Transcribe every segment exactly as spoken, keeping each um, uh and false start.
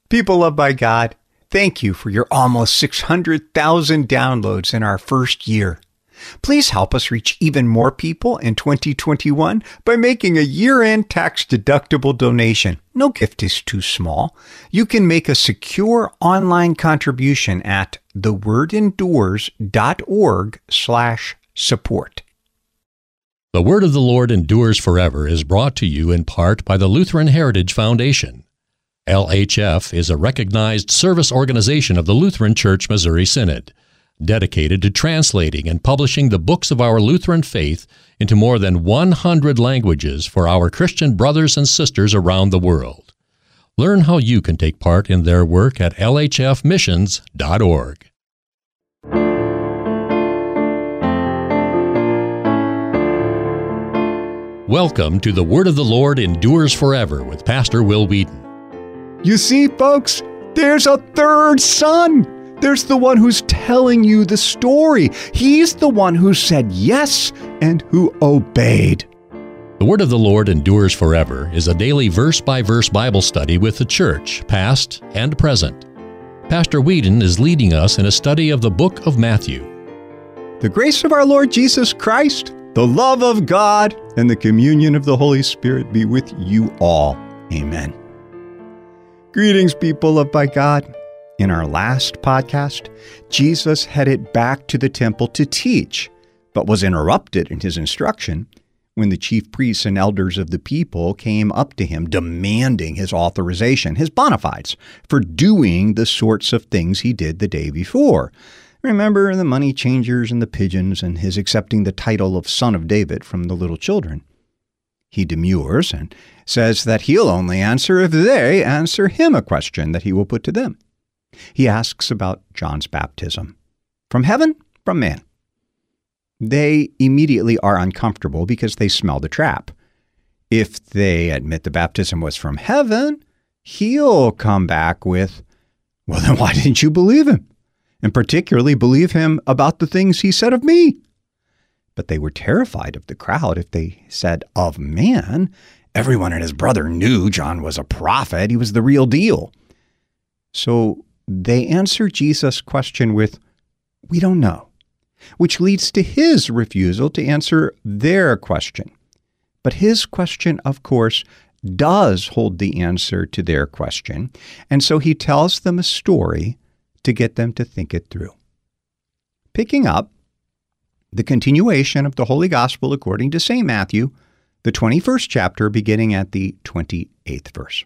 People loved by God, thank you for your almost six hundred thousand downloads in our first year. Please help us reach even more people in twenty twenty-one by making a year-end tax-deductible donation. No gift is too small. You can make a secure online contribution at thewordendures.org slash support. The Word of the Lord Endures Forever is brought to you in part by the Lutheran Heritage Foundation. L H F is a recognized service organization of the Lutheran Church Missouri Synod, dedicated to translating and publishing the books of our Lutheran faith into more than one hundred languages for our Christian brothers and sisters around the world. Learn how you can take part in their work at L H F missions dot org. Welcome to The Word of the Lord Endures Forever with Pastor Will Wheaton. You see, folks, there's a third son. There's the one who's telling you the story. He's the one who said yes and who obeyed. The Word of the Lord Endures Forever is a daily verse-by-verse Bible study with the church, past and present. Pastor Wheaton is leading us in a study of the book of Matthew. The grace of our Lord Jesus Christ, the love of God, and the communion of the Holy Spirit be with you all. Amen. Greetings, people loved by God. In our last podcast, Jesus headed back to the temple to teach, but was interrupted in his instruction when the chief priests and elders of the people came up to him demanding his authorization, his bona fides, for doing the sorts of things he did the day before. Remember the money changers and the pigeons and his accepting the title of Son of David from the little children. He demurs and says that he'll only answer if they answer him a question that he will put to them. He asks about John's baptism. From heaven? From man? They immediately are uncomfortable because they smell the trap. If they admit the baptism was from heaven, he'll come back with, well, then why didn't you believe him? And particularly believe him about the things he said of me. But they were terrified of the crowd if they said of man. Everyone and his brother knew John was a prophet. He was the real deal. So they answer Jesus' question with, we don't know, which leads to his refusal to answer their question. But his question, of course, does hold the answer to their question. And so he tells them a story to get them to think it through. Picking up the continuation of the Holy Gospel according to Saint Matthew, the twenty-first chapter, beginning at the twenty-eighth verse.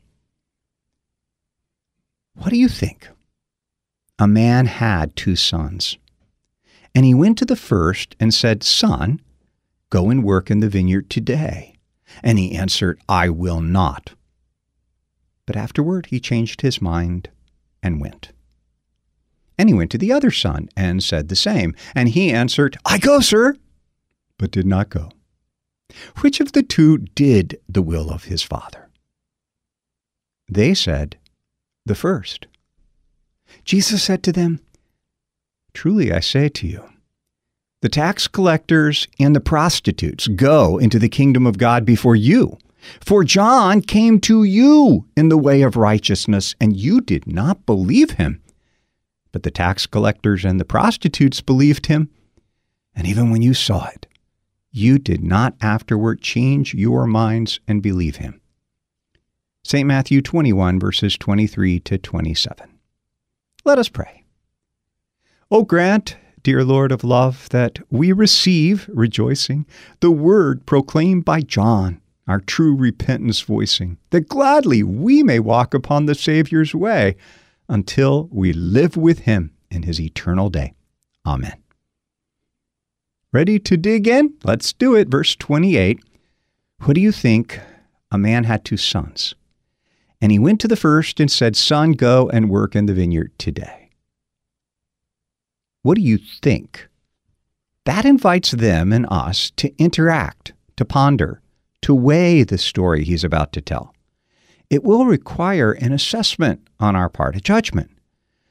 What do you think? A man had two sons, and he went to the first and said, Son, go and work in the vineyard today. And he answered, I will not. But afterward he changed his mind and went. And he went to the other son and said the same. And he answered, I go, sir, but did not go. Which of the two did the will of his father? They said, the first. Jesus said to them, truly I say to you, the tax collectors and the prostitutes go into the kingdom of God before you. For John came to you in the way of righteousness, and you did not believe him. But the tax collectors and the prostitutes believed him, and even when you saw it, you did not afterward change your minds and believe him. Saint Matthew twenty-one, verses twenty-three to twenty-seven. Let us pray. O grant, dear Lord of love, that we receive, rejoicing, the word proclaimed by John, our true repentance voicing, that gladly we may walk upon the Savior's way, until we live with him in his eternal day. Amen. Ready to dig in? Let's do it. Verse twenty-eight. What do you think? A man had two sons. And he went to the first and said, Son, go and work in the vineyard today. What do you think? That invites them and us to interact, to ponder, to weigh the story he's about to tell. It will require an assessment on our part, a judgment.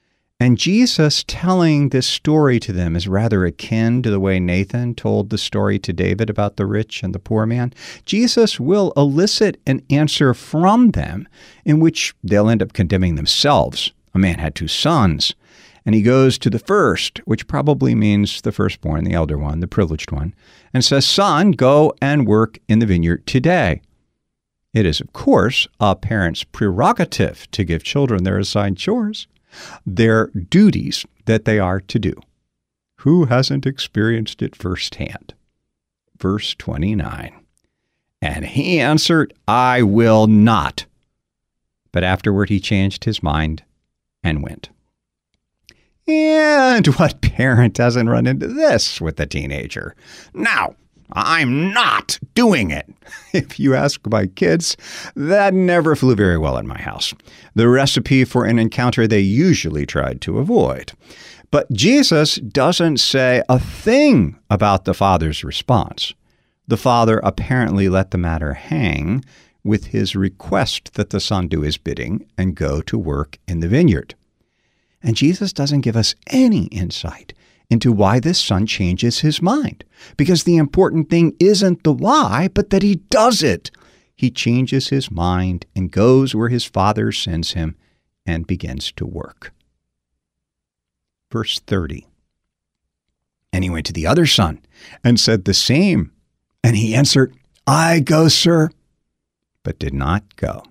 And Jesus telling this story to them is rather akin to the way Nathan told the story to David about the rich and the poor man. Jesus will elicit an answer from them in which they'll end up condemning themselves. A man had two sons, and he goes to the first, which probably means the firstborn, the elder one, the privileged one, and says, "Son, go and work in the vineyard today." It is, of course, a parent's prerogative to give children their assigned chores, their duties that they are to do. Who hasn't experienced it firsthand? Verse twenty-nine, "And he answered, I will not. But afterward he changed his mind and went." And what parent hasn't run into this with a teenager? "Now, I'm not doing it." If you ask my kids, that never flew very well in my house. The recipe for an encounter they usually tried to avoid. But Jesus doesn't say a thing about the father's response. The father apparently let the matter hang with his request that the son do his bidding and go to work in the vineyard. And Jesus doesn't give us any insight into why this son changes his mind. Because the important thing isn't the why, but that he does it. He changes his mind and goes where his father sends him and begins to work. Verse thirty. "And he went to the other son and said the same. And he answered, I go, sir, but did not go."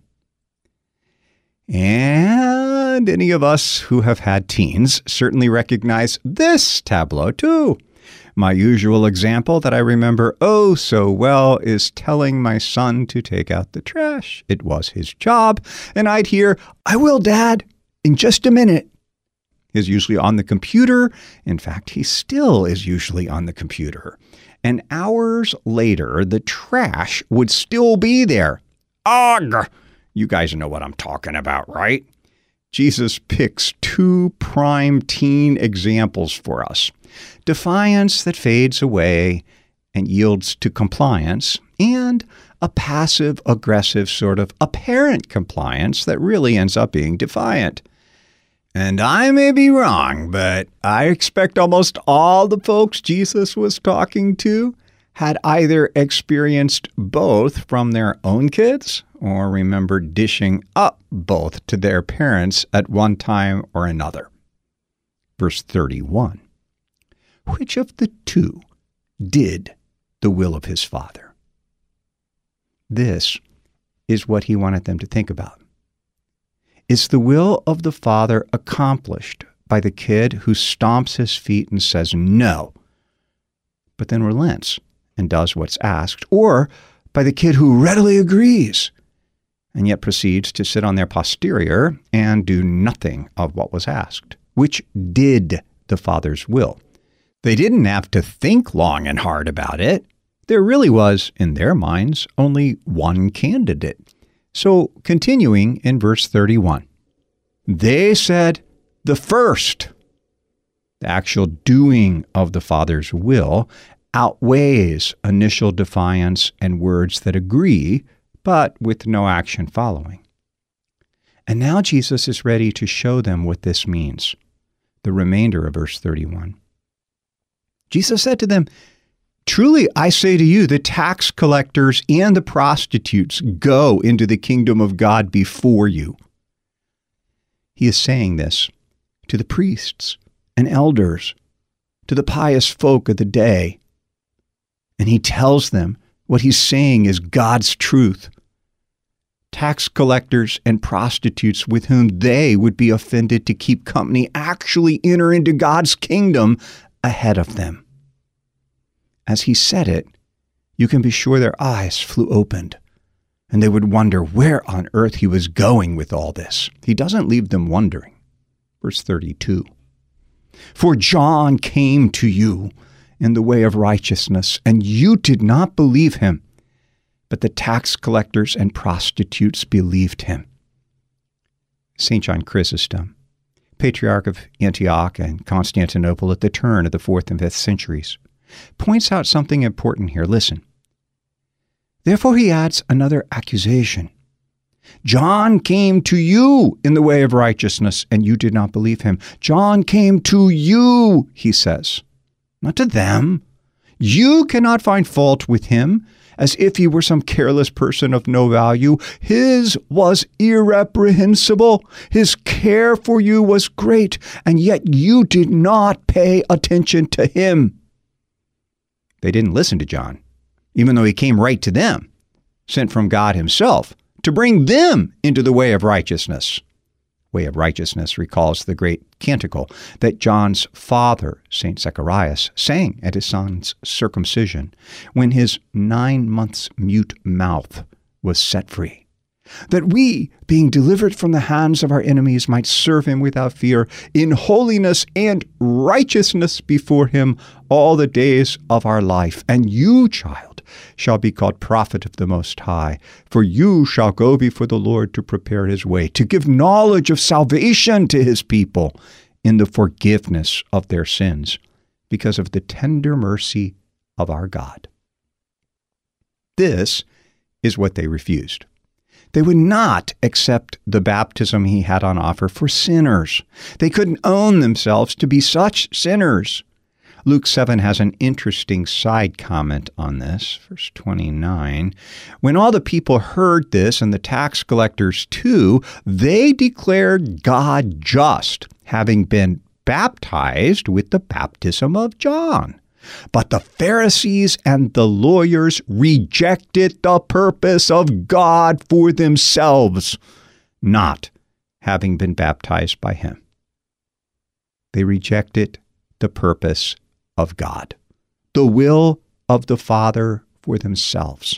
And any of us who have had teens certainly recognize this tableau too. My usual example that I remember oh so well is telling my son to take out the trash. It was his job, and I'd hear, "I will, Dad, in just a minute." He's usually on the computer. In fact, he still is usually on the computer. And hours later, the trash would still be there. Ugh! You guys know what I'm talking about, right? Jesus picks two prime teen examples for us. Defiance that fades away and yields to compliance, and a passive-aggressive sort of apparent compliance that really ends up being defiant. And I may be wrong, but I expect almost all the folks Jesus was talking to had either experienced both from their own kids or remember dishing up both to their parents at one time or another. Verse thirty-one, "Which of the two did the will of his father?" This is what he wanted them to think about. Is the will of the father accomplished by the kid who stomps his feet and says no, but then relents and does what's asked, or by the kid who readily agrees and yet proceeds to sit on their posterior and do nothing of what was asked? Which did the father's will? They didn't have to think long and hard about it. There really was, in their minds, only one candidate. So, continuing in verse thirty-one, they said, "The first." The actual doing of the Father's will outweighs initial defiance and words that agree, but with no action following. And now Jesus is ready to show them what this means. The remainder of verse thirty-one. Jesus said to them, "Truly I say to you, the tax collectors and the prostitutes go into the kingdom of God before you." He is saying this to the priests and elders, to the pious folk of the day. And he tells them what he's saying is God's truth. Tax collectors and prostitutes with whom they would be offended to keep company actually enter into God's kingdom ahead of them. As he said it, you can be sure their eyes flew opened, and they would wonder where on earth he was going with all this. He doesn't leave them wondering. Verse thirty-two, "For John came to you in the way of righteousness, and you did not believe him, but the tax collectors and prostitutes believed him." Saint John Chrysostom, Patriarch of Antioch and Constantinople at the turn of the fourth and fifth centuries, points out something important here. Listen. "Therefore he adds another accusation. John came to you in the way of righteousness, and you did not believe him. John came to you, he says, not to them. You cannot find fault with him, as if he were some careless person of no value. His was irreprehensible. His care for you was great, and yet you did not pay attention to him. They didn't listen to John, even though he came right to them, sent from God himself to bring them into the way of righteousness. Way of righteousness recalls the great canticle that John's father, Saint Zacharias, sang at his son's circumcision when his nine months mute mouth was set free, that we, being delivered from the hands of our enemies, might serve him without fear in holiness and righteousness before him all the days of our life. And you, child, shall be called prophet of the Most High, for you shall go before the Lord to prepare his way, to give knowledge of salvation to his people in the forgiveness of their sins, because of the tender mercy of our God. This is what they refused. They would not accept the baptism he had on offer for sinners. They couldn't own themselves to be such sinners. Luke seven has an interesting side comment on this, verse twenty-nine. When all the people heard this, and the tax collectors too, they declared God just, having been baptized with the baptism of John. But the Pharisees and the lawyers rejected the purpose of God for themselves, not having been baptized by him. They rejected the purpose of God, the will of the Father for themselves.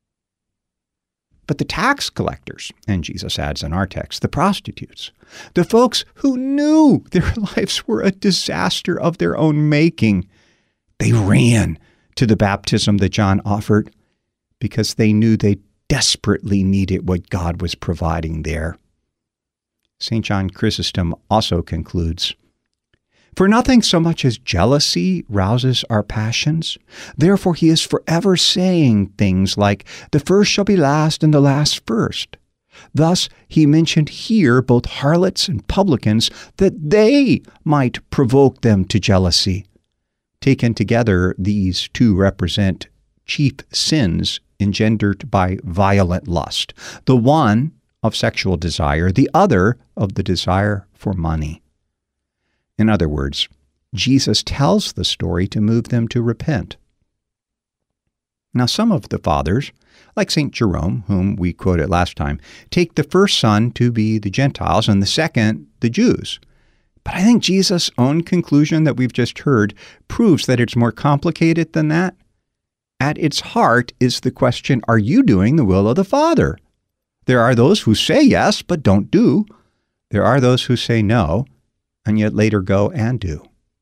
But the tax collectors, and Jesus adds in our text, the prostitutes, the folks who knew their lives were a disaster of their own making, they ran to the baptism that John offered because they knew they desperately needed what God was providing there. Saint John Chrysostom also concludes, "For nothing so much as jealousy rouses our passions. Therefore he is forever saying things like, the first shall be last and the last first. Thus he mentioned here both harlots and publicans, that they might provoke them to jealousy. Taken together, these two represent chief sins engendered by violent lust, the one of sexual desire, the other of the desire for money." In other words, Jesus tells the story to move them to repent. Now, some of the fathers, like Saint Jerome, whom we quoted last time, take the first son to be the Gentiles and the second the Jews. But I think Jesus' own conclusion that we've just heard proves that it's more complicated than that. At its heart is the question, are you doing the will of the Father? There are those who say yes, but don't do. There are those who say no, and yet later go and do.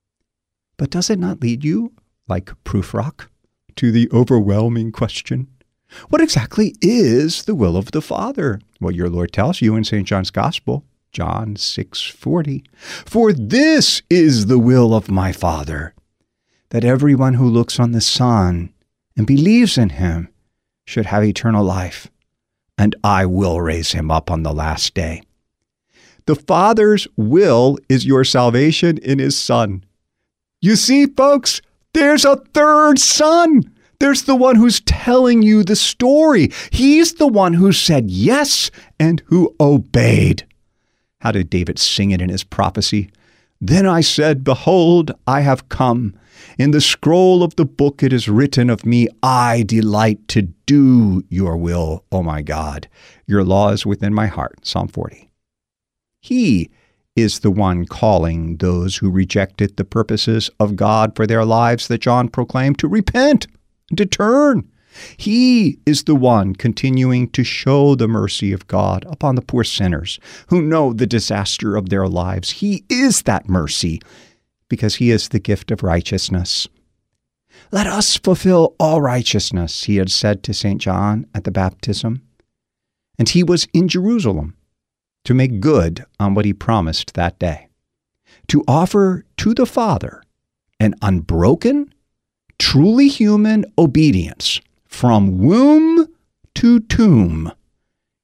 But does it not lead you, like Prufrock, to the overwhelming question, what exactly is the will of the Father? Well, your Lord tells you in Saint John's Gospel, John six forty, "For this is the will of my Father, that everyone who looks on the Son and believes in him should have eternal life, and I will raise him up on the last day." The Father's will is your salvation in his Son. You see, folks, there's a third Son. There's the one who's telling you the story. He's the one who said yes and who obeyed. How did David sing it in his prophecy? "Then I said, behold, I have come. In the scroll of the book it is written of me, I delight to do your will, O my God. Your law is within my heart." Psalm forty. He is the one calling those who rejected the purposes of God for their lives that John proclaimed to repent, to turn. He is the one continuing to show the mercy of God upon the poor sinners who know the disaster of their lives. He is that mercy because he is the gift of righteousness. "Let us fulfill all righteousness," he had said to Saint John at the baptism. And he was in Jerusalem to make good on what he promised that day, to offer to the Father an unbroken, truly human obedience from womb to tomb,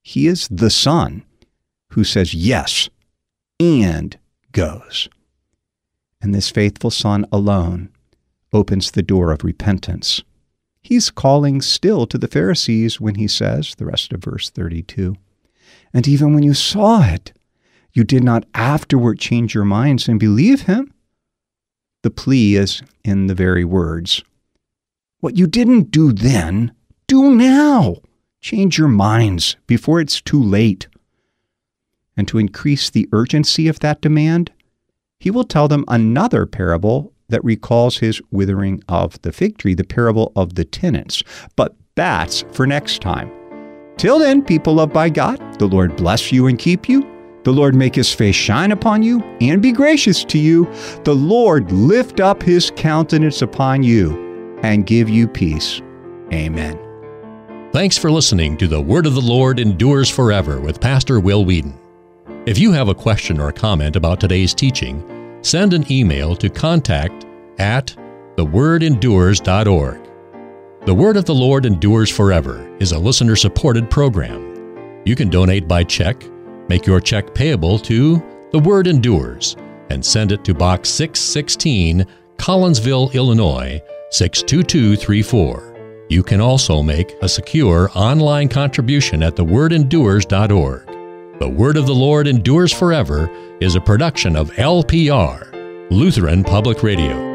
He is the Son who says yes and goes. And this faithful Son alone opens the door of repentance. He's calling still to the Pharisees when he says, the rest of verse thirty-two, and even when you saw it, you did not afterward change your minds and believe him. The plea is in the very words. What you didn't do then, do now. Change your minds before it's too late. And to increase the urgency of that demand, he will tell them another parable that recalls his withering of the fig tree, the parable of the tenants. But that's for next time. Till then, people loved by God, the Lord bless you and keep you. The Lord make his face shine upon you and be gracious to you. The Lord lift up his countenance upon you and give you peace. Amen. Thanks for listening to The Word of the Lord Endures Forever with Pastor Will Weedon. If you have a question or comment about today's teaching, send an email to contact at the word endures dot org. The Word of the Lord Endures Forever is a listener-supported program. You can donate by check, make your check payable to The Word Endures, and send it to Box six sixteen, Collinsville, Illinois, six two two three four. You can also make a secure online contribution at the word endures dot org. The Word of the Lord Endures Forever is a production of L P R, Lutheran Public Radio.